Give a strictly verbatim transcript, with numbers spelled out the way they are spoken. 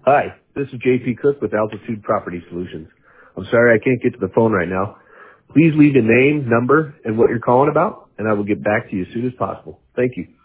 Hi, this is J P Cook with Altitude Property Solutions. I'm sorry I can't get to the phone right now. Please leave your name, number, and what you're calling about, and I will get back to you as soon as possible. Thank you.